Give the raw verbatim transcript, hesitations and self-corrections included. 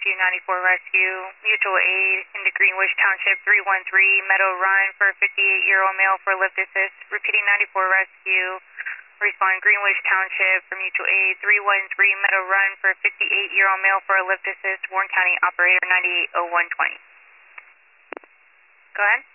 Rescue, ninety-four Rescue, mutual aid into Greenwich Township, three one three, Meadow Run for a fifty-eight-year-old male for lift assist. Repeating, ninety-four Rescue, respond Greenwich Township for mutual aid, three one three, Meadow Run for a fifty-eight-year-old male for a lift assist. Warren County operator, ninety-eight oh one twenty. Go ahead.